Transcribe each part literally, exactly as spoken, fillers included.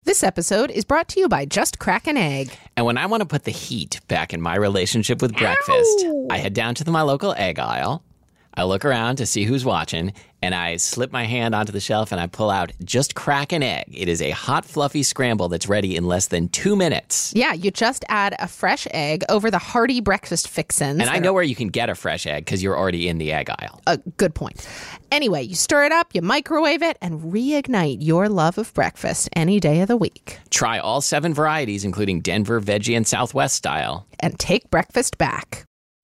This episode is brought to you by Just Crack an Egg. And when I want to put the heat back in my relationship with breakfast, Ow. I head down to the, my local egg aisle. I look around to see who's watching, and I slip my hand onto the shelf and I pull out Just Crack an Egg. It is a hot, fluffy scramble that's ready in less than two minutes. Yeah, you just add a fresh egg over the hearty breakfast fixins. And I know where you can get a fresh egg because you're already in the egg aisle. A good point. Anyway, you stir it up, you microwave it, and reignite your love of breakfast any day of the week. Try all seven varieties, including Denver, Veggie, and Southwest style. And take breakfast back.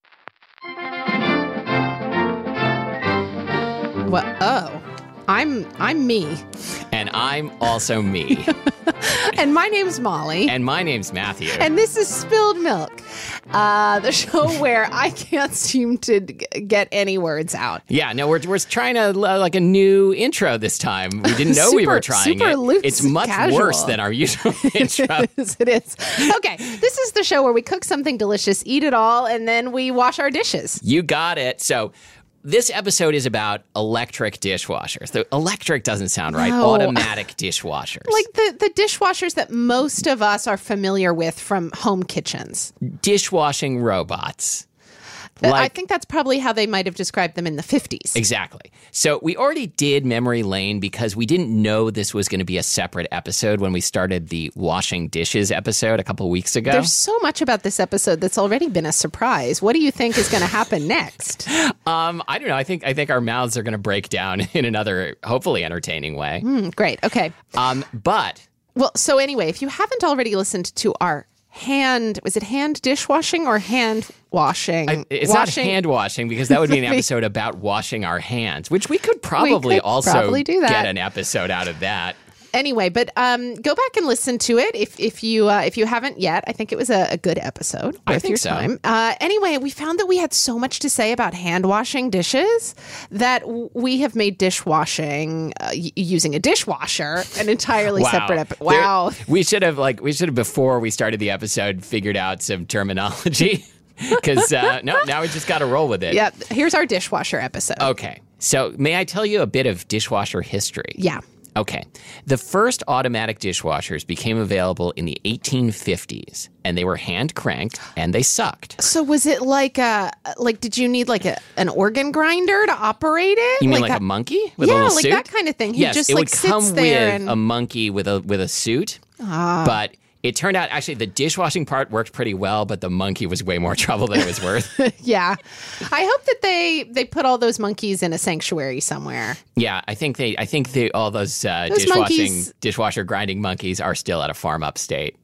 Well, oh, I'm I'm me. And I'm also me. And my name's Molly. And my name's Matthew. And this is Spilled Milk, uh, the show where I can't seem to g- get any words out. Yeah, no, we're we're trying to uh, like a new intro this time. We didn't know super, we were trying super it. Loose, it's much casual. worse than our usual intro. It is, it is. Okay, this is the show where we cook something delicious, eat it all, and then we wash our dishes. You got it. So this episode is about electric dishwashers. The electric doesn't sound right. No. Automatic dishwashers. Like the, the dishwashers that most of us are familiar with from home kitchens. Dishwashing robots. Uh, I Like- think that's probably how they might have described them in the fifties. Exactly. So we already did Memory Lane because we didn't know this was going to be a separate episode when we started the washing dishes episode a couple weeks ago. There's so much about this episode that's already been a surprise. What do you think is going to happen next? Um, I don't know. I think I think our mouths are going to break down in another hopefully entertaining way. Mm, great. Okay. Um, but Well, so anyway, if you haven't already listened to our hand, was it hand dishwashing or hand washing? I, it's washing. not hand washing because that would be an episode about washing our hands, which we could probably could also probably do that. get an episode out of that. Anyway, but um, go back and listen to it if if you uh, if you haven't yet. I think it was a, a good episode. I worth think your so. Time. Uh, anyway, we found that we had so much to say about hand washing dishes that w- we have made dishwashing uh, y- using a dishwasher an entirely Wow. separate episode. There- Wow. we should have like we should have before we started the episode figured out some terminology because uh, no, now we just got to roll with it. Yeah. Here's our dishwasher episode. Okay. So may I tell you a bit of dishwasher history? Yeah. Okay. The first automatic dishwashers became available in the eighteen fifties, and they were hand cranked and they sucked. So was it like a like? Did you need like a an organ grinder to operate it? You mean like, that- a monkey with Yeah, a little like suit? that kind of thing. He yes, just, it like, would sits come there with and- a monkey with a with a suit. Ah. But it turned out actually the dishwashing part worked pretty well, but the monkey was way more trouble than it was worth. Yeah. I hope that they they put all those monkeys in a sanctuary somewhere. Yeah, I think they I think they all those, uh, Those dishwashing monkeys- dishwasher grinding monkeys are still at a farm upstate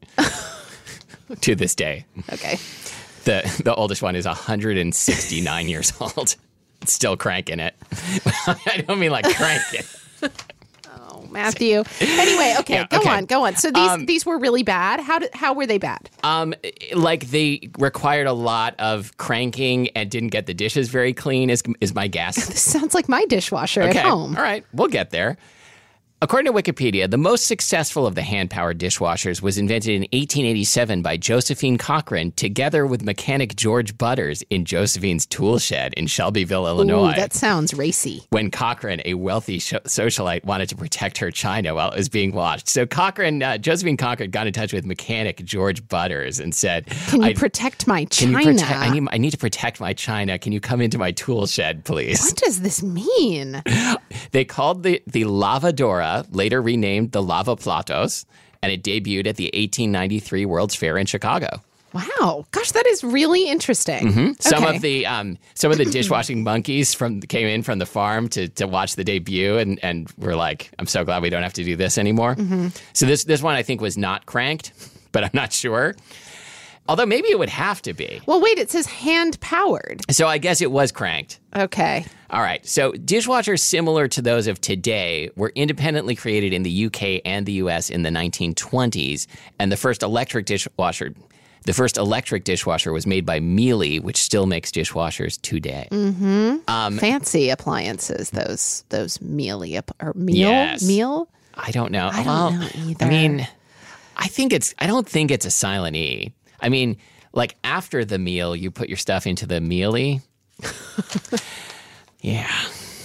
to this day. Okay. The the oldest one is one hundred sixty-nine years old. Still cranking it. I don't mean like crank it. Oh, Matthew. Anyway, okay, Yeah, go okay. on, go on. So these Um, these were really bad. How did how were they bad? Um, like they required a lot of cranking and didn't get the dishes very clean. Is is my guess? This sounds like my dishwasher Okay, at home. all right, we'll get there. According to Wikipedia, the most successful of the hand-powered dishwashers was invented in eighteen eighty-seven by Josephine Cochran together with mechanic George Butters in Josephine's tool shed in Shelbyville, Illinois. Ooh, that sounds racy. When Cochran, a wealthy sh- socialite, wanted to protect her china while it was being washed. So Cochran, uh, Josephine Cochran got in touch with mechanic George Butters and said, Can you I, protect my can china? you protect, I, need, I need to protect my china. Can you come into my tool shed, please? What does this mean? They called the, the Lavadora, later renamed the Lava Platos, and it debuted at the eighteen ninety-three World's Fair in Chicago. Wow. Gosh, that is really interesting. Mm-hmm. Some Okay. of the um, some of the dishwashing monkeys from came in from the farm to, to watch the debut, and, and were like, "I'm so glad we don't have to do this anymore." Mm-hmm. So this this one I think was not cranked, but I'm not sure. Although maybe it would have to be. Well, wait, it says hand powered. So I guess it was cranked. Okay. All right. So dishwashers similar to those of today were independently created in the U K and the U S in the nineteen twenties, and the first electric dishwasher The first electric dishwasher was made by Miele, which still makes dishwashers today. Mm-hmm. Um, Fancy appliances, those those mealy app- or meal Yes. meal. I don't know. I don't well, know either. I mean, I think it's. I don't think it's a silent E. I mean, like after the meal, you put your stuff into the Miele. Yeah,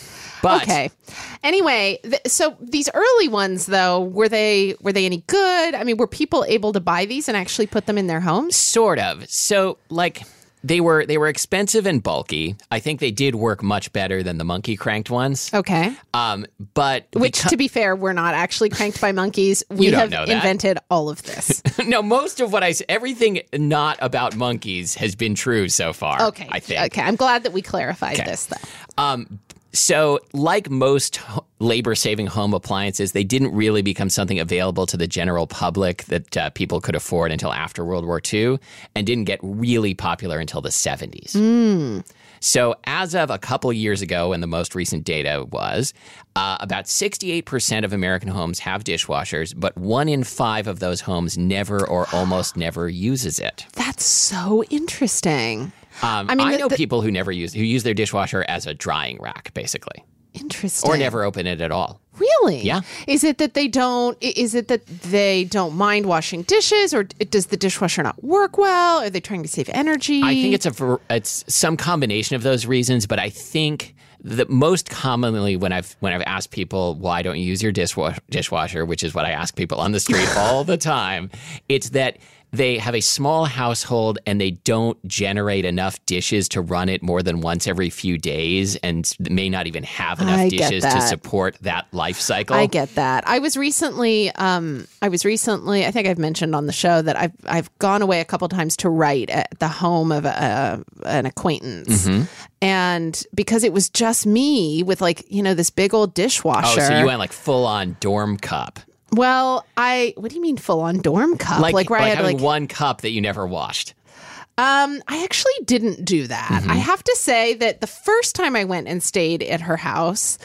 But Okay. Anyway, th- so these early ones, though, were they were they any good? I mean, were people able to buy these and actually put them in their homes? sort of. So, like, they were they were expensive and bulky. I think they did work much better than the monkey cranked ones. Okay. Um, but Which, beca- to be fair, we're not actually cranked by monkeys. We don't have know that. invented all of this. no, most of what I s- everything not about monkeys has been true so far. Okay. I think. Okay. I'm glad that we clarified Okay. this, though. Um, so, like most ho- labor-saving home appliances, they didn't really become something available to the general public that uh, people could afford until after World War Two, and didn't get really popular until the seventies. Mm. So, as of a couple years ago, when the most recent data was, uh, about sixty-eight percent of American homes have dishwashers, but one in five of those homes never or almost never uses it. That's so interesting. Um, I I, mean, the- know the- people who never use who use their dishwasher as a drying rack, basically, Interesting. or never open it at all. Really? Yeah. Is it that they don't? i- Is it that they don't mind washing dishes, or d- does the dishwasher not work well? Are they trying to save energy? I think it's a ver- it's some combination of those reasons, but I think that most commonly when I've when I've asked people why don't you use your dishwa- dishwasher, which is what I ask people on the street all the time, it's that they have a small household and they don't generate enough dishes to run it more than once every few days, and may not even have enough I get dishes to that. support that life cycle. I get that. I was recently, um, I was recently, I think I've mentioned on the show that I've I've gone away a couple times to write at the home of a, an acquaintance, Mm-hmm. and because it was just me with like you know this big old Oh, dishwasher. so you went like full on dorm cup, well, I what do you mean full on dorm cup? like where I had having like one cup that you never washed. Um, I actually didn't do that. Mm-hmm. I have to say that the first time I went and stayed at her house,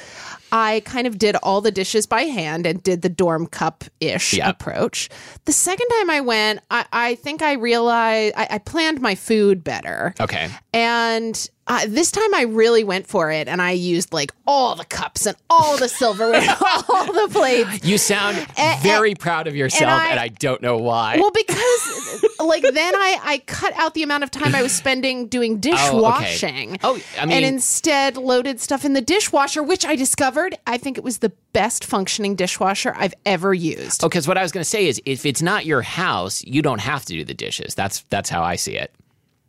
I kind of did all the dishes by hand and did the dorm cup ish Yeah. approach. The second time I went, I, I think I realized I, I planned my food better. Okay. And uh, this time I really went for it, and I used like all the cups and all the silverware, all the plates. You sound And- very proud of yourself, and and I, I- don't know why. Well, because like then I, I cut out the amount of time I was spending doing dishwashing. Oh, I mean- and instead loaded stuff in the dishwasher, which I discovered I think it was the best functioning dishwasher I've ever used. Oh, because what I was going to say is, if it's not your house, you don't have to do the dishes. That's that's how I see it.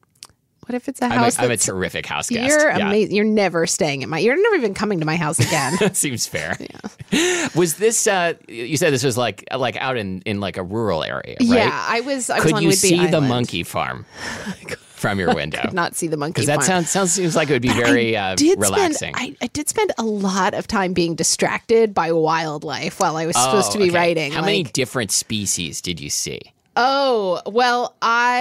What if it's a I'm a, house? I'm a that's- terrific house guest. You're Yeah. amazing. You're never staying at my. You're never even coming to my house again. That seems fair. Was this? Uh, you said this was like like out in, in like a rural area, right? Yeah, I was. I was Could on you Whidbey see the Island. monkey farm from your window? Not see the monkey. Because that farm. sounds sounds seems like it would be very uh, did relaxing. Spend, I, I did spend a lot of time being distracted by wildlife while I was supposed to be Oh, okay. writing. How like, many different species did you see? Oh, well,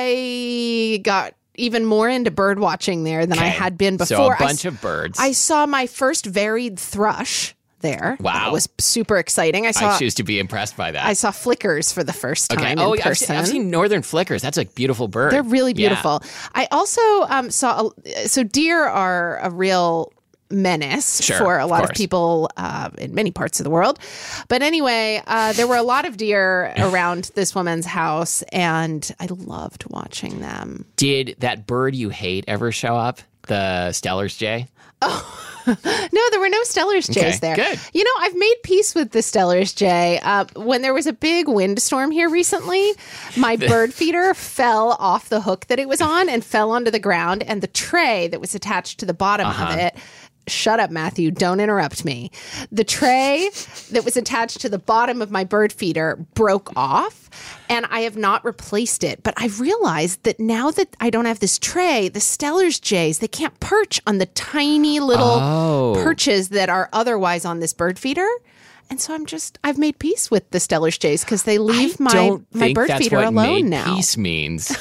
I got even more into bird watching there than I Okay. had been before. So a I bunch s- of birds. I saw my first varied thrush there. Wow. That was super exciting. I saw I choose to be impressed by that. I saw flickers for the first time okay. in Oh, I've person. seen, I've seen northern flickers. That's a beautiful bird. They're really Yeah. beautiful. I also um, saw a, so deer are a real menace Sure, for a of lot of, course. people uh, in many parts of the world. But anyway, uh, there were a lot of deer around this woman's house, and I loved watching them. Did that bird you hate ever show up? The Steller's jay? No, there were no Steller's jays Okay, there. good. You know, I've made peace with the Steller's jay. Uh, when there was a big windstorm here recently, my bird feeder fell off the hook that it was on and fell onto the ground, and the tray that was attached to the bottom Uh-huh. of it. Shut up, Matthew. Don't interrupt me. The tray that was attached to the bottom of my bird feeder broke off, and I have not replaced it. But I've realized that now that I don't have this tray, the Steller's jays, they can't perch on the tiny little Oh. perches that are otherwise on this bird feeder. And so I'm just, I've made peace with the Steller's jays because they leave I my, don't my think bird that's feeder what alone made now. peace means.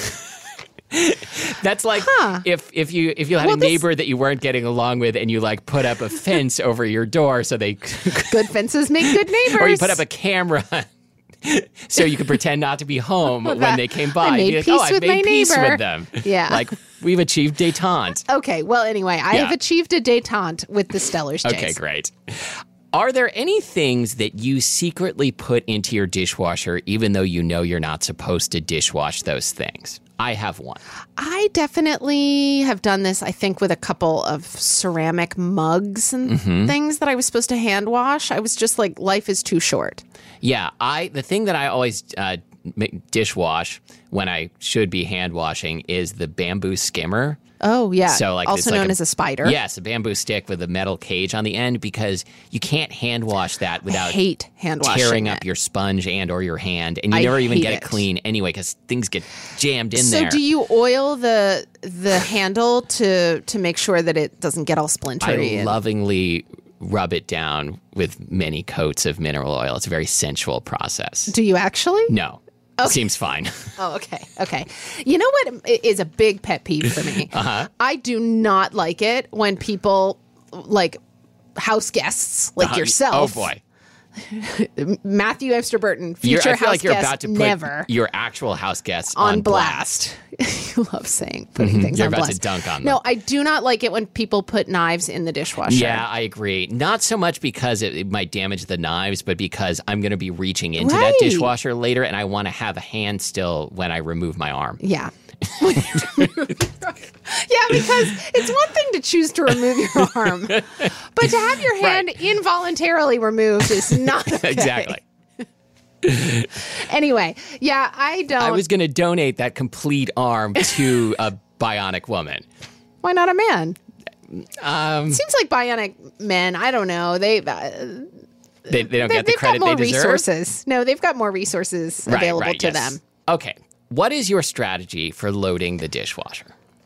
That's like Huh. if if you if you had Well, a this- neighbor that you weren't getting along with, and you like put up a fence over your door so they, Good fences make good neighbors. or you put up a camera so you could pretend not to be home when they came by. I made You'd be like, peace oh, I with made my peace neighbor." with them. Yeah. like we've achieved détente. Okay, well, anyway, I Yeah. have achieved a détente with the Steller's jays. Okay, great. Are there any things that you secretly put into your dishwasher even though you know you're not supposed to dishwash those things? I have one. I definitely have done this, I think, with a couple of ceramic mugs and mm-hmm. things that I was supposed to hand wash. I was just like, life is too short. Yeah, I the thing that I always uh, dishwash when I should be hand washing is the bamboo skimmer. Oh, yeah. So, like, also it's like known a, as a spider. Yes, a bamboo stick with a metal cage on the end, because you can't hand wash that without I hate hand washing tearing it. up your sponge and or your hand, and you I never even hate get it. it clean anyway because things get jammed in so there. So do you oil the the handle to to make sure that it doesn't get all splintery? I and... lovingly rub it down with many coats of mineral oil. It's a very sensual process. Do you actually? No. Okay. Seems fine. Oh, okay. Okay. You know what is a big pet peeve for me? uh-huh. I do not like it when people, like house guests, like uh-huh. yourself. Oh, boy. Matthew Amster Burton, future you're, I feel house like you're guest, about to put never. your actual house guests on, on blast. blast. You love saying putting mm-hmm. things you're on about blast. to dunk on them. No, I do not like it when people put knives in the dishwasher. Yeah, I agree. Not so much because it, it might damage the knives, but because I'm going to be reaching into right. that dishwasher later, and I want to have a hand still when I remove my arm. Yeah. Yeah, because it's one thing to choose to remove your arm, but to have your hand right. involuntarily removed is not okay. Exactly. Anyway, yeah, I don't. I was going to donate that complete arm to a bionic woman. Why not a man? Um, Seems like bionic men, I don't know. They uh, they, they don't they, get the they've credit got more they deserve. resources. No, they've got more resources right, available right, to yes. them. Okay. What is your strategy for loading the dishwasher?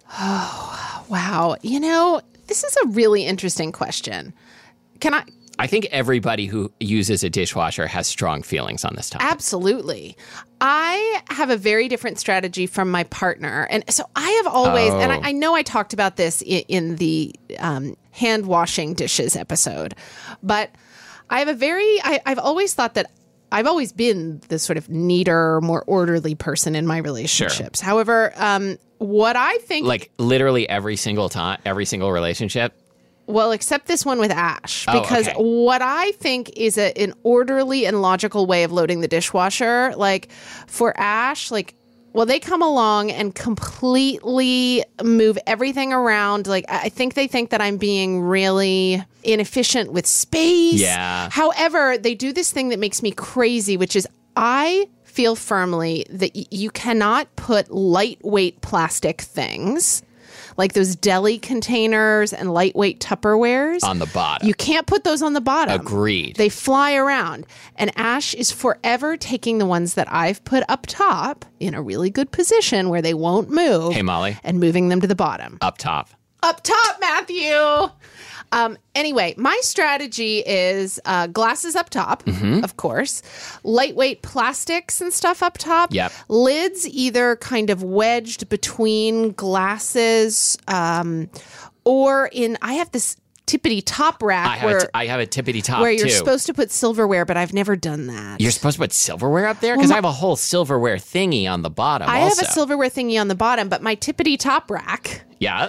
Oh, wow. You know, this is a really interesting question. Can I... I think everybody who uses a dishwasher has strong feelings on this topic. Absolutely. I have a very different strategy from my partner. And so I have always, oh. and I, I know I talked about this in, in the um, hand washing dishes episode, but I have a very, I, I've always thought that I've always been the sort of neater, more orderly person in my relationships. Sure. However, um, what I think... Like literally every single time, every single relationship? Well, except this one with Ash, Oh, because okay. what I think is a, an orderly and logical way of loading the dishwasher, like for Ash, like, well, they come along and completely move everything around. Like, I think they think that I'm being really inefficient with space. Yeah. However, they do this thing that makes me crazy, which is I feel firmly that y- you cannot put lightweight plastic things like those deli containers and lightweight Tupperwares. On the bottom. You can't put those on the bottom. Agreed. They fly around. And Ash is forever taking the ones that I've put up top in a really good position where they won't move. Hey, Molly. And moving them to the bottom. Up top. Up top, Matthew! Um, anyway, my strategy is uh, glasses up top, mm-hmm. of course, lightweight plastics and stuff up top, yep. lids either kind of wedged between glasses um, or in, I have this tippity top rack I have, where, a t- I have a tippity top where you're too. supposed to put silverware, but I've never done that. You're supposed to put silverware up there? Because well, I have a whole silverware thingy on the bottom I also. have a silverware thingy on the bottom, but my tippity top rack... Yeah.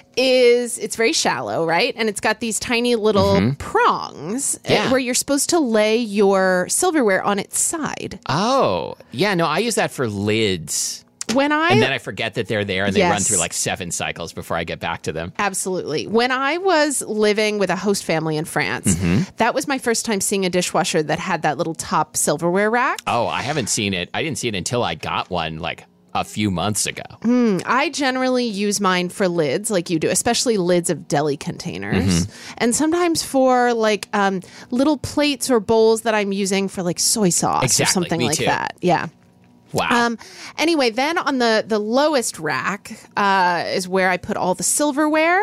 is it's very shallow, right? And it's got these tiny little mm-hmm. prongs yeah. where you're supposed to lay your silverware on its side. Oh, yeah. No, I use that for lids. When I and then I forget that they're there and they yes. run through like seven cycles before I get back to them. Absolutely. When I was living with a host family in France, mm-hmm. that was my first time seeing a dishwasher that had that little top silverware rack. Oh, I haven't seen it. I didn't see it until I got one like a few months ago. Mm, I generally use mine for lids like you do, especially lids of deli containers. Mm-hmm. And sometimes for like um, little plates or bowls that I'm using for like soy sauce exactly. or something Me like too. that. Yeah. Wow. Um, anyway, then on the, the lowest rack uh, is where I put all the silverware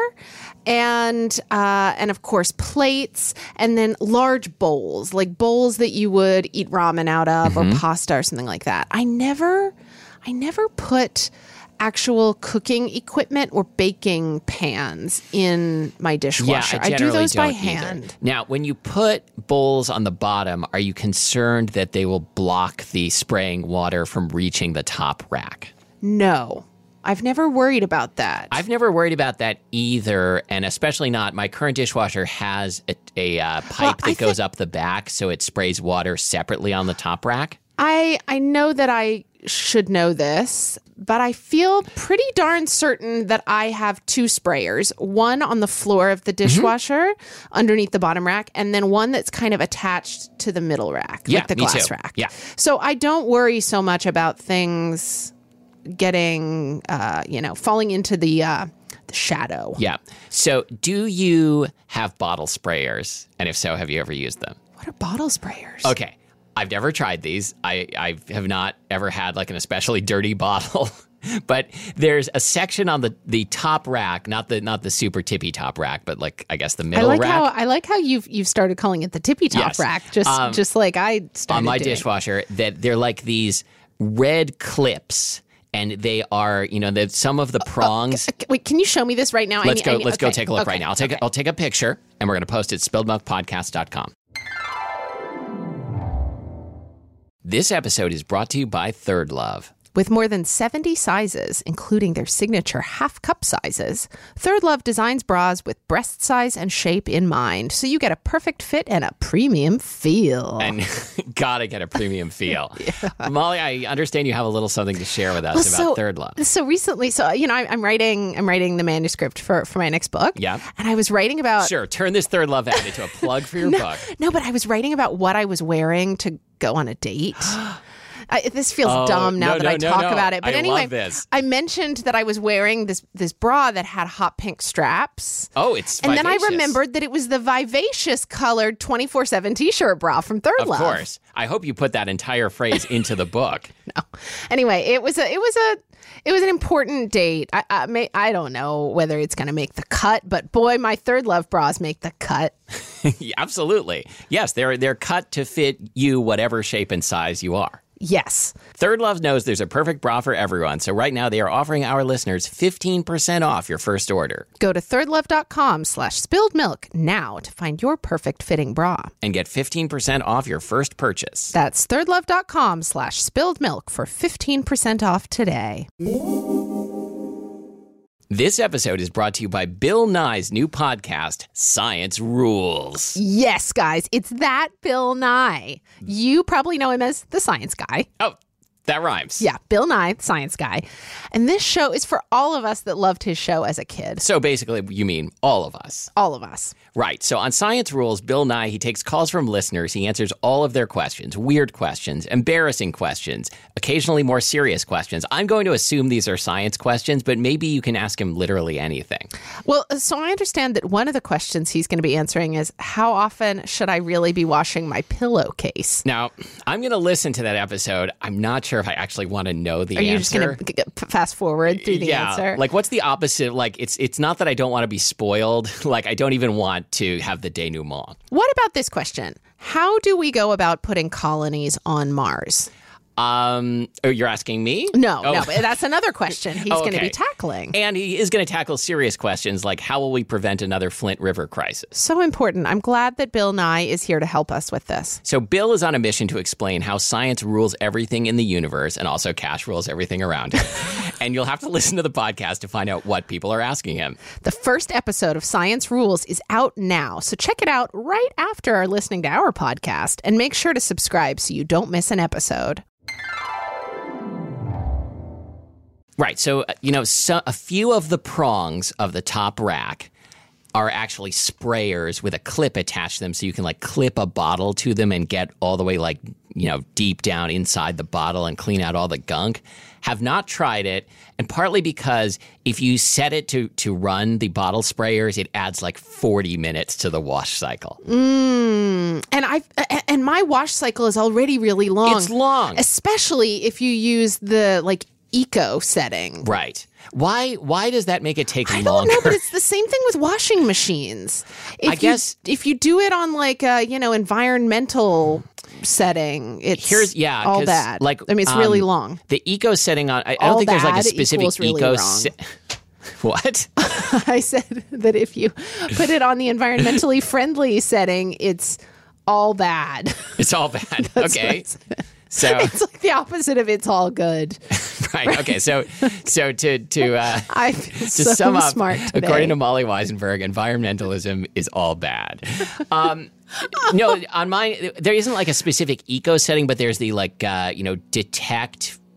and uh, and of course plates and then large bowls, like bowls that you would eat ramen out of mm-hmm. or pasta or something like that. I never... I never put actual cooking equipment or baking pans in my dishwasher. Yeah, I, I do those by don't hand. Either. Now, when you put bowls on the bottom, are you concerned that they will block the spraying water from reaching the top rack? No. I've never worried about that. I've never worried about that either, and especially not. My current dishwasher has a, a uh, pipe well, that th- goes up the back, so it sprays water separately on the top rack. I I know that I should know this, but I feel pretty darn certain that I have two sprayers, one on the floor of the dishwasher mm-hmm. underneath the bottom rack, and then one that's kind of attached to the middle rack, yeah, like the me glass too. rack. Yeah. So I don't worry so much about things getting, uh, you know, falling into the, uh, the shadow. Yeah. So do you have bottle sprayers? And if so, have you ever used them? What are bottle sprayers? Okay. I've never tried these. I, I have not ever had like an especially dirty bottle. But there's a section on the, the top rack, not the not the super tippy top rack, but like I guess the middle I like rack. How, I like how you've you've started calling it the tippy top Yes. rack, just Um, just like I started on my doing. dishwasher. That they're like these red clips, and they are you know that some of the prongs. Uh, Wait, can you show me this right now? I let's need- go. I need- let's go okay, take a look okay, right now. I'll take okay. I'll take a picture, and we're going to post it at spilled milk podcast dot com. This episode is brought to you by Third Love. With more than seventy sizes, including their signature half cup sizes, Third Love designs bras with breast size and shape in mind, so you get a perfect fit and a premium feel. And gotta get a premium feel. yeah. Molly, I understand you have a little something to share with us Well, about so, Third Love. So recently, so you know, I, I'm writing, I'm writing the manuscript for for my next book. Yeah. And I was writing about Sure, turn this Third Love ad into a plug for your no, book. No, but I was writing about what I was wearing to go on a date. I, this feels Oh, dumb now no, that no, I no, talk no. about it. But I anyway, love this. I mentioned that I was wearing this this bra that had hot pink straps. Oh, it's And then I vivacious. remembered that it was the vivacious colored twenty-four seven t-shirt bra from Third Of Love. course. I hope you put that entire phrase into the book. No. Anyway, it was a it was a it was an important date. I I, may, I don't know whether it's going to make the cut, but boy, my Third Love bras make the cut. Yeah, absolutely. Yes, they're they're cut to fit you whatever shape and size you are. Yes. Third Love knows there's a perfect bra for everyone, so right now they are offering our listeners fifteen percent off your first order. Go to thirdlove.com slash spilled milk now to find your perfect fitting bra. And get fifteen percent off your first purchase. That's thirdlove.com slash spilled milk for fifteen percent off today. This episode is brought to you by Bill Nye's new podcast, Science Rules. Yes, guys, it's that Bill Nye. You probably know him as the science guy. Oh, that rhymes. Yeah, Bill Nye, the science guy. And this show is for all of us that loved his show as a kid. So basically, you mean all of us. All of us. Right. So on Science Rules, Bill Nye, he takes calls from listeners. He answers all of their questions, weird questions, embarrassing questions, occasionally more serious questions. I'm going to assume these are science questions, but maybe you can ask him literally anything. Well, so I understand that one of the questions he's going to be answering is, how often should I really be washing my pillowcase? Now, I'm going to listen to that episode. I'm not sure if I actually want to know the Are you answer. just going to fast forward through the yeah, answer? like what's the opposite? Like it's it's not that I don't want to be spoiled. Like I don't even want to have the denouement. What about this question? How do we go about putting colonies on Mars? Um, oh, you're asking me? No, Oh. no, but that's another question he's Oh, going to okay. be tackling. And he is going to tackle serious questions like how will we prevent another Flint River crisis? So important. I'm glad that Bill Nye is here to help us with this. So Bill is on a mission to explain how science rules everything in the universe and also cash rules everything around it. And you'll have to listen to the podcast to find out what people are asking him. The first episode of Science Rules is out now, so check it out right after listening to our podcast and make sure to subscribe so you don't miss an episode. Right. So, uh, you know, so, a few of the prongs of the top rack are actually sprayers with a clip attached to them so you can like clip a bottle to them and get all the way like, you know, deep down inside the bottle and clean out all the gunk. Have not tried it, and partly because if you set it to to run the bottle sprayers, it adds like forty minutes to the wash cycle. Mm, and I and my wash cycle is already really long. It's long. Especially if you use the like eco setting. Right. Why why does that make it take I longer? don't know, but it's the same thing with washing machines. If I guess- you, if you do it on like a, you know, environmental setting, it's Here's yeah, all 'cause, bad. Like I mean, it's really um, long. The eco setting on. I, I don't All think there's like a bad specific equals really eco. wrong. Se- what? I said that if you put it on the environmentally friendly setting, it's all bad. It's all bad. That's Okay. what I said. So It's like the opposite of it's all good. right. Okay. So so to to uh, I feel to so sum up, smart today. according to Molly Weisenberg, environmentalism is all bad. Um, no, on mine there isn't like a specific eco setting, but there's the like uh, you know detect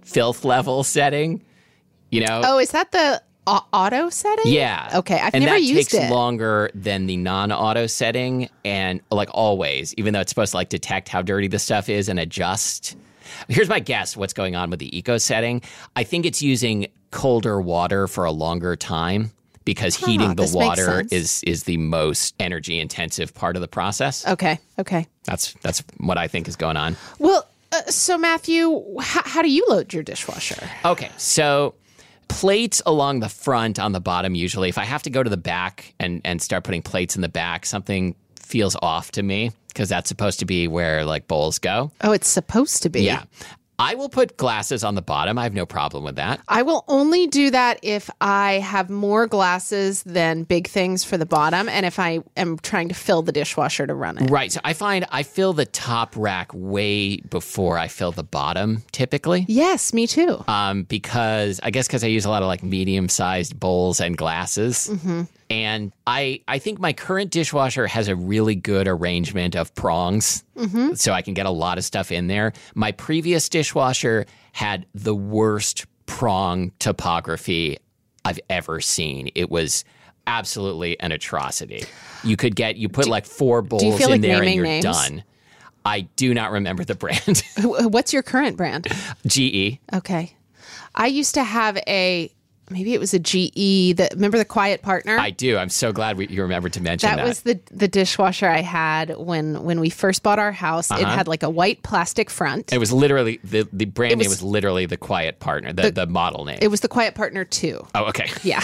filth level setting. You know? Oh, is that the a- auto setting? Yeah. Okay, I've and never that used takes it. longer than the non-auto setting, and like always, even though it's supposed to like detect how dirty the stuff is and adjust. Here's my guess what's going on with the eco setting. I think it's using colder water for a longer time because Huh, heating the this makes water sense. is is the most energy intensive part of the process. Okay, okay. That's that's what I think is going on. Well, uh, so Matthew, h- how do you load your dishwasher? Okay, so plates along the front on the bottom usually. If I have to go to the back and, and start putting plates in the back, something feels off to me because that's supposed to be where like bowls go. Oh, it's supposed to be. Yeah. I will put glasses on the bottom. I have no problem with that. I will only do that if I have more glasses than big things for the bottom and if I am trying to fill the dishwasher to run it. Right. So I find I fill the top rack way before I fill the bottom typically. Yes, me too. Um, because I guess because I use a lot of like medium sized bowls and glasses. Mm-hmm. And I, I think my current dishwasher has a really good arrangement of prongs, Mm-hmm. so I can get a lot of stuff in there. My previous dishwasher had the worst prong topography I've ever seen. It was absolutely an atrocity. You could get, you put like four bowls feel in like there and naming you're names? done. I do not remember the brand. Wh- What's your current brand? G E. Okay. I used to have a, maybe it was a G E, that, remember the Quiet Partner? I do. I'm so glad we, you remembered to mention that. That was the the dishwasher I had when when we first bought our house. It had like a white plastic front. It was literally, the, the brand was- name was literally the Quiet Partner, the, the, model name. It was the Quiet Partner two. oh, okay. Yeah.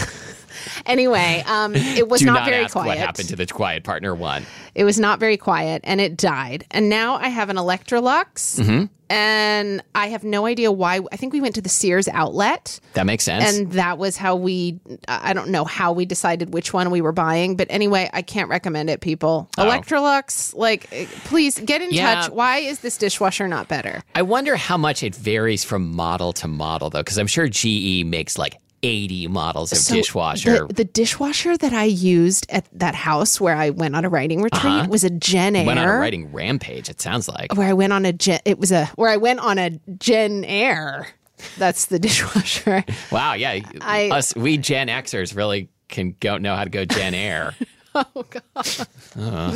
Anyway, um, it was Do not, not, very ask quiet. what happened to the Quiet Partner one. It was not very quiet, and it died. And now I have an Electrolux, Mm-hmm. and I have no idea why. I think we went to the Sears outlet, That makes sense. and that was how we. I don't know how we decided which one we were buying, but anyway, I can't recommend it, people. Oh. Electrolux, like, please get in Yeah. touch. Why is this dishwasher not better? I wonder how much it varies from model to model, though, because I'm sure G E makes like eighty models of So dishwasher. The, the dishwasher that I used at that house where I went on a writing retreat was a Gen Air. Went on a writing rampage, it sounds like. Where I went on a Gen, it was a where I went on a Gen Air. That's the dishwasher. Wow, yeah. I- Us, we Gen Xers really can go know how to go Gen Air. Oh God. No.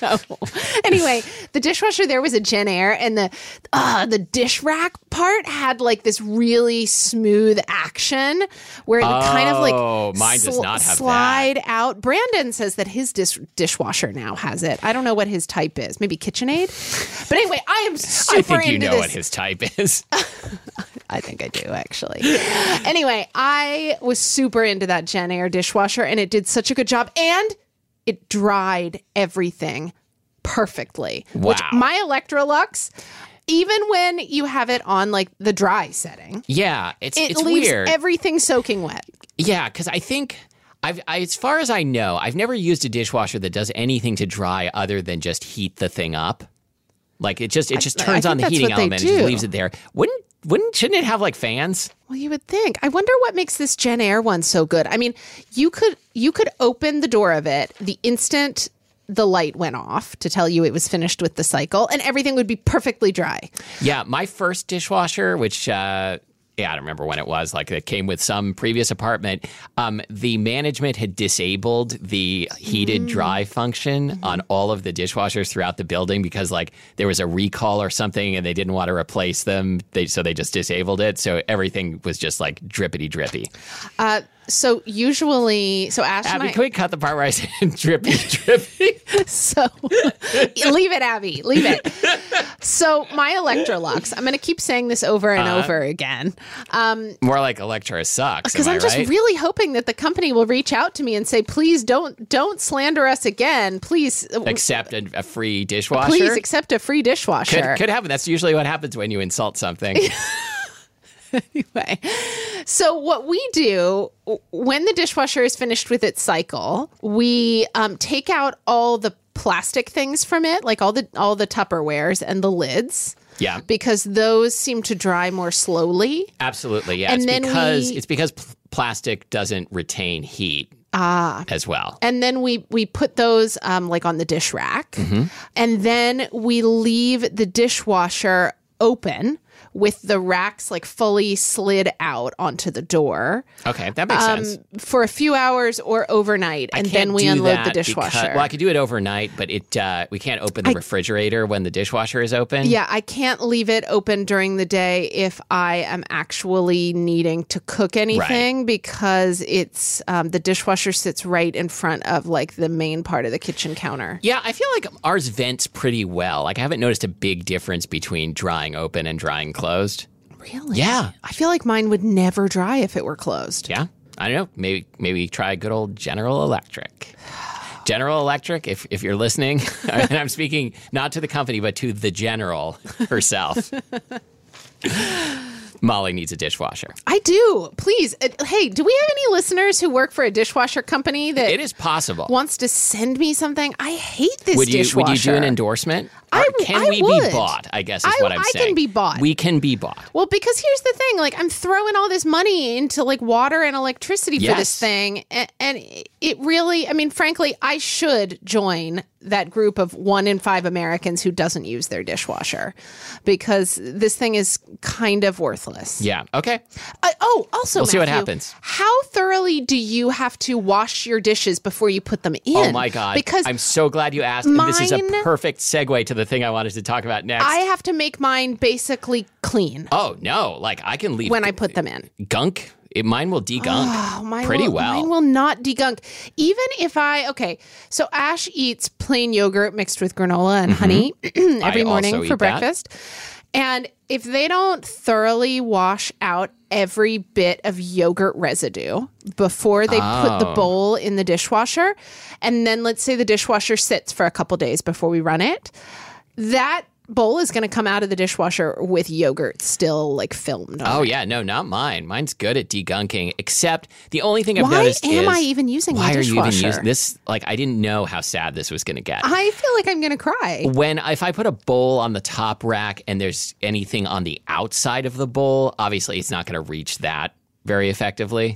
Anyway, the dishwasher there was a Gen Air, and the uh, the dish rack part had like this really smooth action where it would kind of Oh, like mine does not have slide out. Brandon says that his dish dishwasher now has it. I don't know what his type is. Maybe KitchenAid. But anyway, I am super I think you into know this. what his type is. I think I do, actually. Anyway, I was super into that Gen Air dishwasher, and it did such a good job. And it dried everything perfectly. Which Wow. my Electrolux, even when you have it on like the dry setting, Yeah, it's it it's leaves weird. everything soaking wet. Yeah, because I think I've, I, as far as I know, I've never used a dishwasher that does anything to dry other than just heat the thing up. Like it just it just I turns think on the that's heating what they element and just do. leaves it there. Wouldn't wouldn't shouldn't it have like fans? Well, you would think. I wonder what makes this Gen Air one so good. I mean, you could you could open the door of it the instant the light went off to tell you it was finished with the cycle, and everything would be perfectly dry. Yeah, my first dishwasher, which uh, yeah, I don't remember when it was. Like it came with some previous apartment. Um, the management had disabled the heated dry function on all of the dishwashers throughout the building because like there was a recall or something, and they didn't want to replace them. They so they just disabled it. So everything was just like drippity drippy. Uh, so usually, so Ash and Abby, I, can we cut the part where I said drippy drippy? so leave it, Abby, leave it. So my Electrolux, I'm going to keep saying this over and Uh-huh. over again. Um, More like Electra sucks. Because am I I'm just right? really hoping that the company will reach out to me and say, please don't don't slander us again. Please, uh, accept a, a free dishwasher. please accept a free dishwasher. Could, could happen. That's usually what happens when you insult something. Anyway, so what we do w- when the dishwasher is finished with its cycle, we um, take out all the plastic things from it, like all the all the Tupperwares and the lids. Yeah. Because those seem to dry more slowly. Absolutely, yeah. And it's then because we- it's because pl- plastic doesn't retain heat ah. as well. And then we we put those um, like on the dish rack, Mm-hmm. and then we leave the dishwasher open with the racks like fully slid out onto the door. Okay, that makes um, sense. For a few hours or overnight, and I can't then we do unload that the dishwasher. Because, well, I could do it overnight, but it uh, we can't open the I, refrigerator when the dishwasher is open. Yeah, I can't leave it open during the day if I am actually needing to cook anything Right. because it's um, the dishwasher sits right in front of like the main part of the kitchen counter. Yeah, I feel like ours vents pretty well. Like I haven't noticed a big difference between drying open and drying closed. Really? Yeah. I feel like mine would never dry if it were closed. Yeah, I don't know. Maybe maybe try good old General Electric. General Electric, if if you're listening, and I'm speaking not to the company, but to the General herself. Molly needs a dishwasher. I do. Please. Uh, hey, do we have any listeners who work for a dishwasher company that It is possible. wants to send me something? I hate this Would you dishwasher. would you do an endorsement? I- Or can I we would. be bought? I guess is I- what I'm I saying. can be bought. We can be bought. Well, because here's the thing, like I'm throwing all this money into like water and electricity for Yes. this thing, and, and it really, I mean, frankly, I should join that group of one in five Americans who doesn't use their dishwasher because this thing is kind of worthless. Yeah. Okay. Uh, oh, also, We'll see what Matthew, happens. How thoroughly do you have to wash your dishes before you put them in? Oh my God. Because I'm so glad you asked. And this is a mine- perfect segue to the thing I wanted to talk about next. I have to make mine basically clean oh no. Like I can leave when I put them in. gunk. It, mine will degunk Oh, mine pretty will, well. Mine will not degunk. Even if I, okay, so Ash eats plain yogurt mixed with granola and honey every I morning also for eat that. breakfast. And if they don't thoroughly wash out every bit of yogurt residue before they put the Oh. bowl in the dishwasher, and then let's say the dishwasher sits for a couple days before we run it, that bowl is going to come out of the dishwasher with yogurt still like filmed on Oh it. yeah, no, not mine. Mine's good at degunking. Except the only thing I've Why noticed am is I even using why the are you even dishwasher? using this? Like I didn't know how sad this was going to get. I feel like I'm going to cry. when if I put a bowl on the top rack and there's anything on the outside of the bowl, obviously it's not going to reach that very effectively.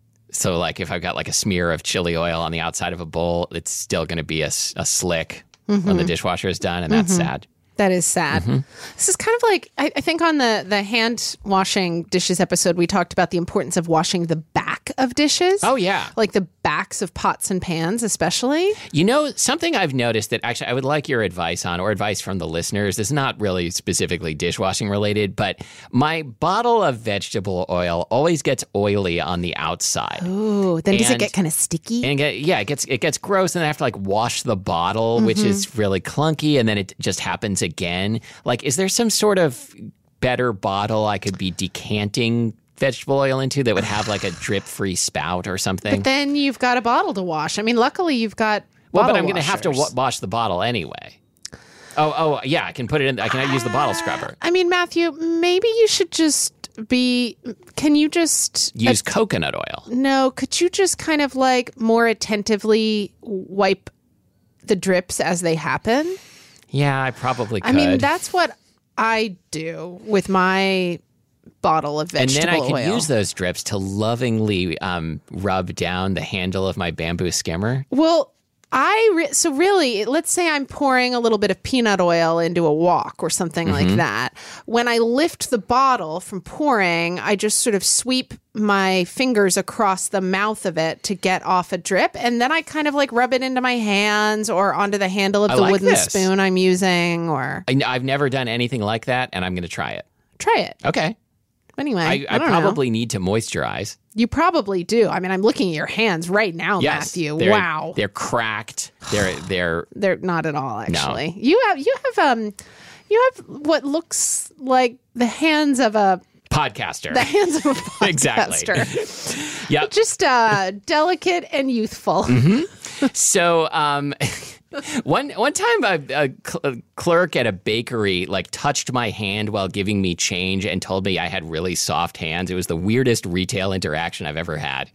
So like if I've got like a smear of chili oil on the outside of a bowl, it's still going to be a, s- a slick Mm-hmm. when the dishwasher is done, and that's sad. That is sad. Mm-hmm. This is kind of like I, I think on the the hand washing dishes episode, we talked about the importance of washing the back of dishes. Oh yeah. Like the backs of pots and pans, especially. You know, something I've noticed that actually I would like your advice on, or advice from the listeners. It's not really specifically dishwashing related, but my bottle of vegetable oil always gets oily on the outside. Ooh, then does it And- get kind of sticky? And it get, yeah, it gets it gets gross, and then I have to like wash the bottle, which Mm-hmm. is really clunky, and then it just happens again. Like, is there some sort of better bottle I could be decanting vegetable oil into that would have like a drip-free spout or something? But then you've got a bottle to wash. I mean, luckily you've got well, but bottle I'm going to have to wa- washers. wash the bottle anyway. Oh, oh, yeah, I can put it in. I can use the bottle scrubber. I mean, Matthew, maybe you should just be. Can you just Use coconut oil. No, could you just kind of like more attentively wipe the drips as they happen? Yeah, I probably could. I mean, that's what I do with my bottle of and vegetable then I could oil. use those drips to lovingly um, rub down the handle of my bamboo skimmer. Well, I re- so really, let's say I'm pouring a little bit of peanut oil into a wok or something Mm-hmm. like that. When I lift the bottle from pouring, I just sort of sweep my fingers across the mouth of it to get off a drip, and then I kind of like rub it into my hands or onto the handle of I the like wooden this. spoon I'm using, or I, I've never done anything like that, and I'm going to try it. try it. Okay. Anyway, I, I, I don't know. probably need to moisturize. You probably do. I mean, I'm looking at your hands right now, Yes, Matthew. they're- Wow. they're cracked. They're they're They're not at all, actually. You have you have um you have what looks like the hands of a podcaster. the hands of a podcaster. Exactly. Yep. Just uh delicate and youthful. Mm-hmm. So um, one one time a, a, cl- a clerk at a bakery like touched my hand while giving me change and told me I had really soft hands. It was the weirdest retail interaction I've ever had.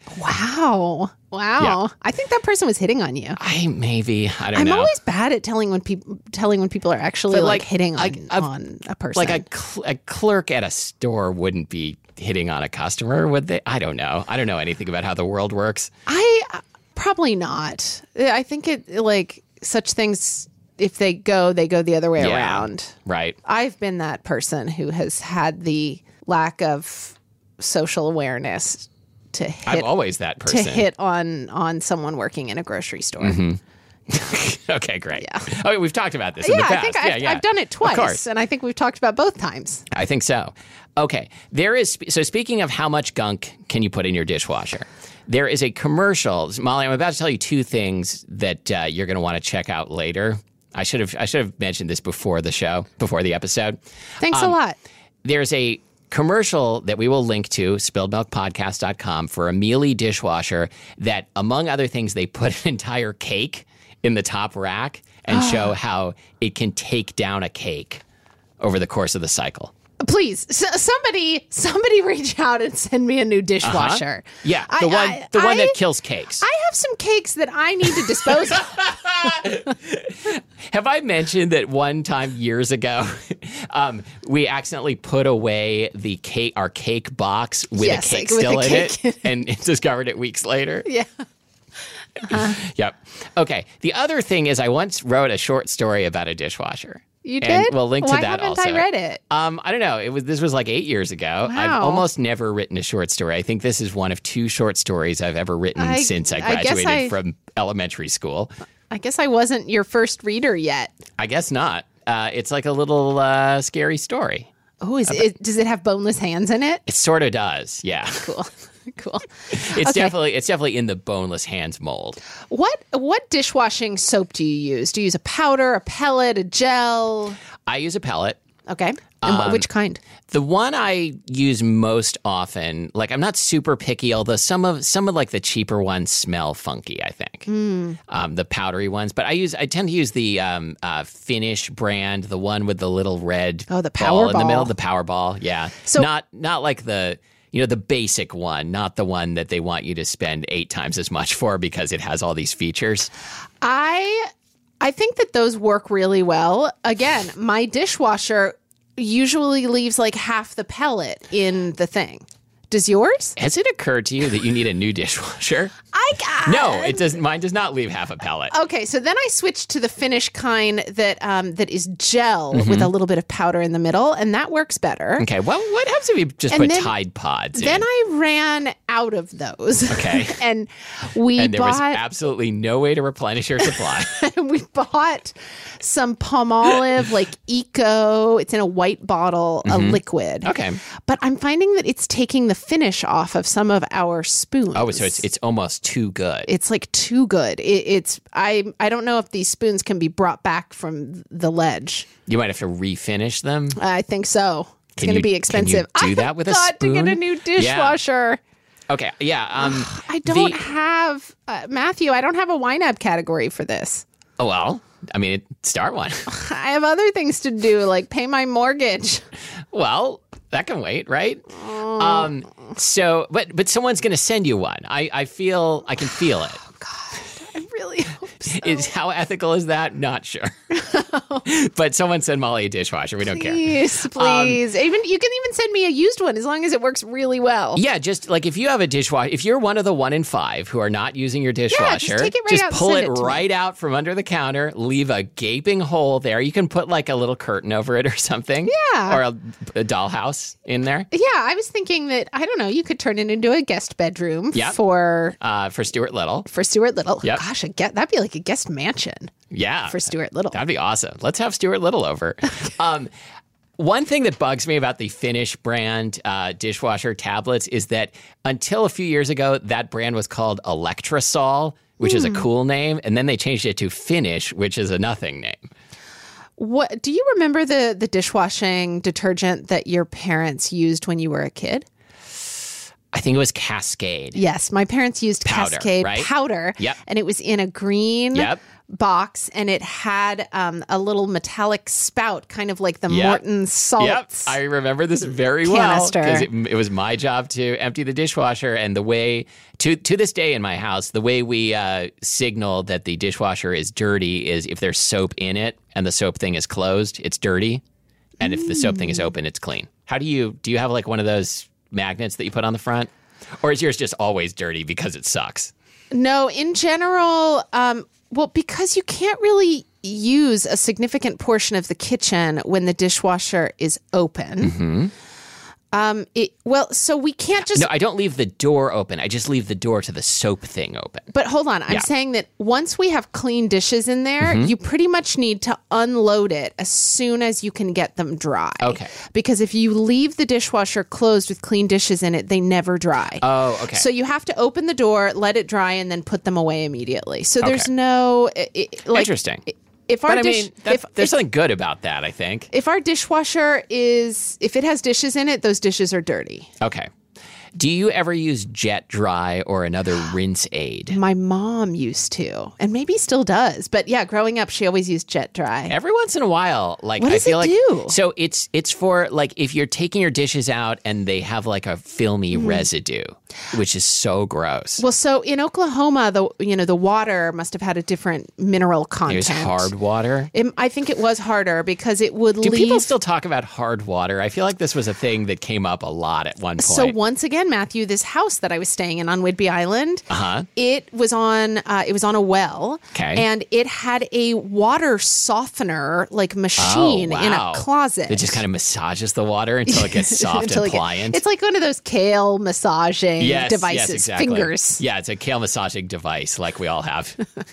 Wow. Wow. Yeah. I think that person was hitting on you. I maybe I don't I'm know. always bad at telling when people telling when people are actually But, like, like, hitting on, I- I've- on a person. like a, cl- a clerk at a store wouldn't be hitting on a customer, would they? I don't know. I don't know anything about how the world works. I uh, probably not. I think it like such things if they go, they go the other way Yeah. around. Right. I've been that person who has had the lack of social awareness to hit I'm always that to person. hit on on someone working in a grocery store. Mm-hmm. Okay, great. Yeah. Okay, we've talked about this in Yeah, the past. I think yeah, I've, yeah. I've done it Of twice, course. and I think we've talked about both times. I think so. Okay. There is so speaking of how much gunk can you put in your dishwasher? There is a commercial. Molly, I'm about to tell you two things that uh, you're going to want to check out later. I should have I should have mentioned this before the show, before the episode. Thanks Um, a lot. There's a commercial that we will link to, spilled milk podcast dot com, for a Miele dishwasher that, among other things, they put an entire cake in the top rack and show how it can take down a cake over the course of the cycle. Please, s- somebody, somebody, reach out and send me a new dishwasher. Uh-huh. Yeah, I- the one I- the one I- that kills cakes. I have some cakes that I need to dispose of. Have I mentioned that one time years ago, um, we accidentally put away the cake, our cake box with Yes, a cake like with still a in cake. it, and discovered it weeks later? Yeah. Yep. Okay. The other thing is, I once wrote a short story about a dishwasher. You And did? we'll link Why to that haven't also. I read it? Um, I don't know. It was this was like eight years ago. I've Wow. almost never written a short story. I think this is one of two short stories I've ever written I- since I I guess graduated I- from elementary school. I guess I wasn't your first reader yet. I guess not. Uh, it's like a little uh, scary story. Oh, is it? Does it have boneless hands in it? It sort of does. Yeah. Cool, cool. It's Okay. definitely it's definitely in the boneless hands mold. What what dishwashing soap do you use? Do you use a powder, a pellet, a gel? I use a pellet. Okay, and Um, wh- which kind? The one I use most often, like I'm not super picky, although some of some of like the cheaper ones smell funky. I think um, the powdery ones, but I use I tend to use the um, uh, Finish brand, the one with the little red Oh, the ball in the middle, Powerball. the Powerball. Yeah, So- not not like the you know the basic one, not the one that they want you to spend eight times as much for because it has all these features. I I think that those work really well. Again, my dishwasher usually leaves like half the pellet in the thing. Does yours? Has it occurred to you that you need a new dishwasher? I got No, it doesn't. Mine does not leave half a pellet. Okay, so then I switched to the Finish kind that um, that is gel Mm-hmm. with a little bit of powder in the middle, and that works better. Okay, well, what happens if you just And put then- Tide Pods in? Then I ran out of those. Okay. and we and there was bought absolutely no way to replenish your supply. we bought some Palmolive like Eco. It's in a white bottle, a liquid. Mm-hmm. Okay. But I'm finding that it's taking the finish off of some of our spoons. Oh, so it's it's almost too good. It's like too good. It, it's I I don't know if these spoons can be brought back from the ledge. You might have to refinish them. I think so. It's Can going to you- be can you expensive. do I that with a got to get a spoon? new Yeah. dishwasher. Okay, yeah. Um, I don't the- have uh, Matthew. I don't have a YNAB category for this. oh, well, I mean, start one. I have other things to do, like pay my mortgage. Well, that can wait, right? Um, so, but but someone's going to send you one. I, I feel I can feel it. I really hope so. Is how ethical is that? Not sure. But someone send Molly a dishwasher. We don't care. Please, Um, please. even you can even send me a used one as long as it works really well. Yeah, just like if you have a dishwasher, if you're one of the one in five who are not using your dishwasher, take it right just out and pull send it it to me. right out from under the counter, leave a gaping hole there. You can put like a little curtain over it or something. Yeah. Or a, a dollhouse in there Yeah, I was thinking that I don't know. You could turn it into a guest bedroom Yep. for uh, for Stuart Little. for Stuart Little. Yep. Gosh, a get that'd be like a guest mansion Yeah. for Stuart Little. That'd be awesome. Let's have Stuart Little over. um, one thing that bugs me about the Finish brand uh, dishwasher tablets is that until a few years ago, that brand was called Electrosol, which is a cool name, and then they changed it to Finish, which is a nothing name. What do you remember the the dishwashing detergent that your parents used when you were a kid? I think it was Cascade. Yes, my parents used Powder, Cascade right? powder. Yep. And it was in a green Yep. box, and it had um, a little metallic spout, kind of like the Yep. Morton salts. Yep, I remember this very well Canister. because it, it was my job to empty the dishwasher, and the way to to this day in my house, the way we uh, signal that the dishwasher is dirty is if there's soap in it and the soap thing is closed, it's dirty, and if the soap thing is open, it's clean. How do you do? You have like one of those magnets that you put on the front, or is yours just always dirty because it sucks? No, in general, um, Well, because you can't really use a significant portion of the kitchen when the dishwasher is open. Mm-hmm. Um, it, well, so we can't just... No, I don't leave the door open. I just leave the door to the soap thing open. But hold on. I'm Yeah. saying that once we have clean dishes in there, Mm-hmm. you pretty much need to unload it as soon as you can get them dry. Okay. Because if you leave the dishwasher closed with clean dishes in it, they never dry. Oh, okay. So you have to open the door, let it dry, and then put them away immediately. So there's Okay. no... It, it, like, Interesting. If our But I dish, mean, that, if, there's if, something good about that, I think. if our dishwasher is... If it has dishes in it, those dishes are dirty. Okay. Do you ever use Jet Dry or another rinse aid? My mom used to, and maybe still does. But yeah, growing up, she always used Jet Dry. Every once in a while, like What I does feel it like do? so it's it's for like if you're taking your dishes out and they have like a filmy residue, which is so gross. Well, so in Oklahoma, the you know the water must have had a different mineral content. There's hard water. It, I think it was harder because it would Do leave. people still talk about hard water? I feel like this was a thing that came up a lot at one point. So once again, Matthew, this house that I was staying in on Whidbey Island, Uh-huh. it was on uh, it was on a well, Okay. and it had a water softener like machine Oh, in wow. a closet. It just kind of massages the water until it gets soft Until and it get- pliant. It's like one of those kale massaging yes, devices, yes, exactly. fingers. Yeah, it's a kale massaging device like we all have.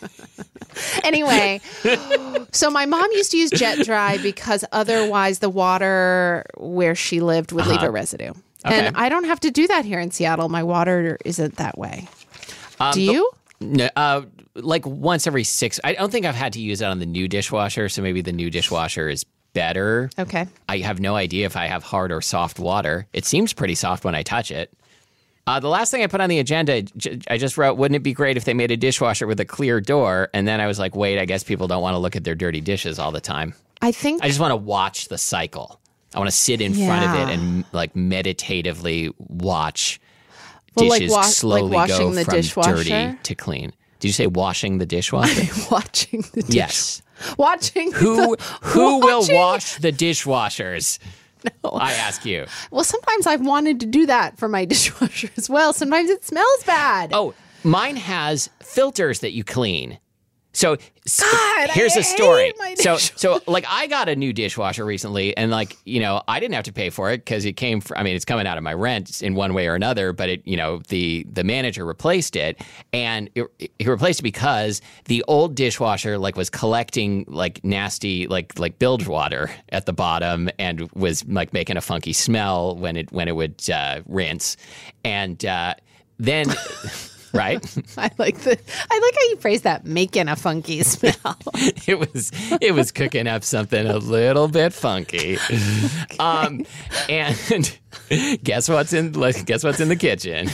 Anyway, so my mom used to use Jet Dry because otherwise the water where she lived would leave a residue. Okay. And I don't have to do that here in Seattle. My water isn't that way. Um, Do the- you? No, uh, like once every six. I don't think I've had to use it on the new dishwasher, so maybe the new dishwasher is better. Okay. I have no idea if I have hard or soft water. It seems pretty soft when I touch it. Uh, the last thing I put on the agenda, j- I just wrote, wouldn't it be great if they made a dishwasher with a clear door? And then I was like, wait, I guess people don't want to look at their dirty dishes all the time. I think I just want to watch the cycle. I want to sit in front of Yeah. it and like meditatively watch Well, like dishes wa- like slowly washing go the from dishwasher? dirty to clean. Did you say washing the dishwasher? watching the dish. Yes. Watching Who the, who will watching- wash the dishwashers? No. I ask you. Well, sometimes I've wanted to do that for my dishwasher as well. Sometimes it smells bad. Oh, mine has filters that you clean. So s- God, here's I a story. hate my So dishwasher. so like I got a new dishwasher recently, and like you know I didn't have to pay for it because it came. From, I mean, it's coming out of my rent in one way or another. But it you know the the manager replaced it, and it, he replaced it because the old dishwasher like was collecting like nasty like like bilge water at the bottom and was like making a funky smell when it when it would uh, rinse, and uh, then. Right? I like the I like how you phrase that, making a funky smell. It was it was cooking up something a little bit funky. Um, and guess what's in guess what's in the kitchen?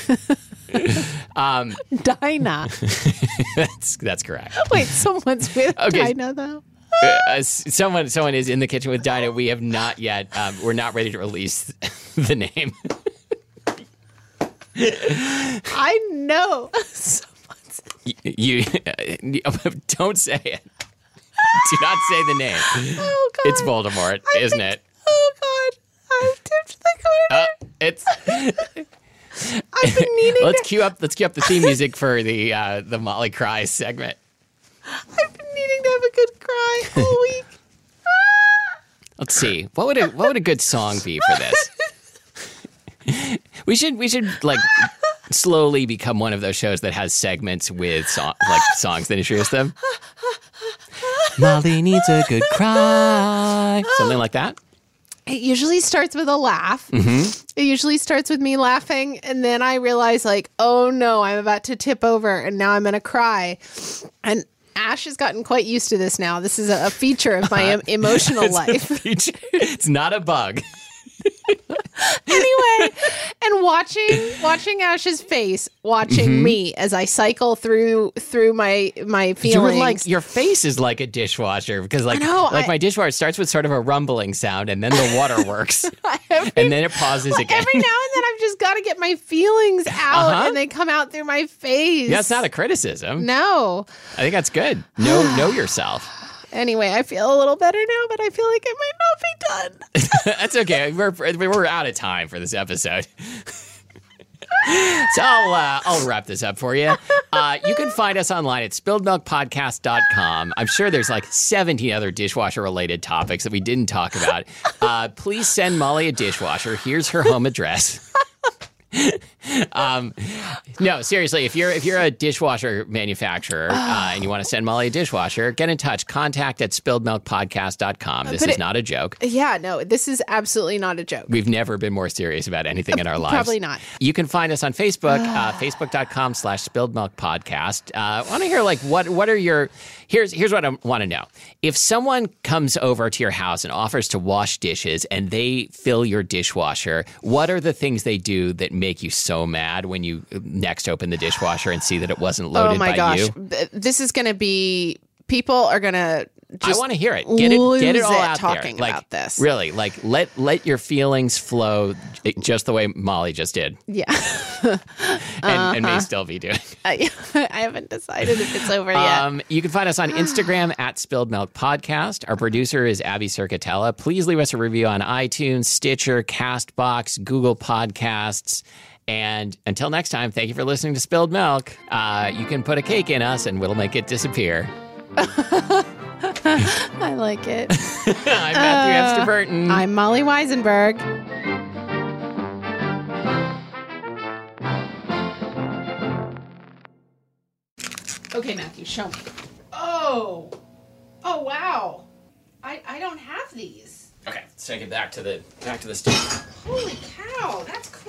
Um, Dinah. that's that's correct. Wait, someone's with Okay. Dinah though. Uh, s- someone someone is in the kitchen with Dinah. We have not yet. Um, we're not ready to release the name. I know. Someone's You, you don't say it. Do not say the name. Oh God. It's Voldemort, I isn't think- it? Oh God. I've tipped the corner. Uh, it's. I've been needing let's to, cue up. Let's cue up the theme music for the uh, the Molly Cries segment. I've been needing to have a good cry all week. Let's see. What would a what would a good song be for this? We should we should like slowly become one of those shows that has segments with song, like songs that introduce them. Molly needs a good cry. Something like that. It usually starts with a laugh. Mm-hmm. It usually starts with me laughing, and then I realize, like, oh no, I'm about to tip over, and now I'm going to cry. And Ash has gotten quite used to this now. This is a, a feature of my em- emotional It's a life. feature. It's not a bug. Anyway, and watching watching Ash's face, watching me as I cycle through through my my feelings. You were like your face is like a dishwasher because like I know, like I- my dishwasher starts with sort of a rumbling sound and then the water works every, and then it pauses again. every now and then I've just got to get my feelings out, Uh-huh. and they come out through my face. That's not a criticism. No. I think that's good. Know know yourself. Anyway, I feel a little better now, but I feel like it might not be done. That's okay. We're we're out of time for this episode. So I'll, uh, I'll wrap this up for you. Uh, you can find us online at spilled milk podcast dot com. I'm sure there's like seventeen other dishwasher-related topics that we didn't talk about. Uh, please send Molly a dishwasher. Here's her home address. um, no, seriously, if you're if you're a dishwasher manufacturer uh, and you want to send Molly a dishwasher, get in touch. Contact at spilled milk podcast dot com. This But is it- not a joke. Yeah, no, this is absolutely not a joke. We've never been more serious about anything in our lives. Probably not. You can find us on Facebook, uh, facebook dot com slash spilled milk podcast. Uh, I want to hear, like, what what are your, here's here's what I want to know. If someone comes over to your house and offers to wash dishes and they fill your dishwasher, what are the things they do that make you so mad when you next open the dishwasher and see that it wasn't loaded Oh my by gosh. you? Th- This is going to be, people are going to just I want to hear it. Get it. Get it lose all it out talking there. Like, about this. Really, like let let your feelings flow just the way Molly just did, Yeah. and, and may still be doing. I, I haven't decided if it's over yet. Um, you can find us on Instagram at Spilled Milk Podcast. Our producer is Abby Circatella. Please leave us a review on iTunes, Stitcher, Castbox, Google Podcasts. And until next time, thank you for listening to Spilled Milk. Uh, you can put a cake in us and we'll make it disappear. I like it. I'm Matthew Epster Burton. I'm Molly Weisenberg. Okay, Matthew, show me. Oh. Oh, wow. I, I don't have these. Okay, let's take it back to the back to the studio. Holy cow, that's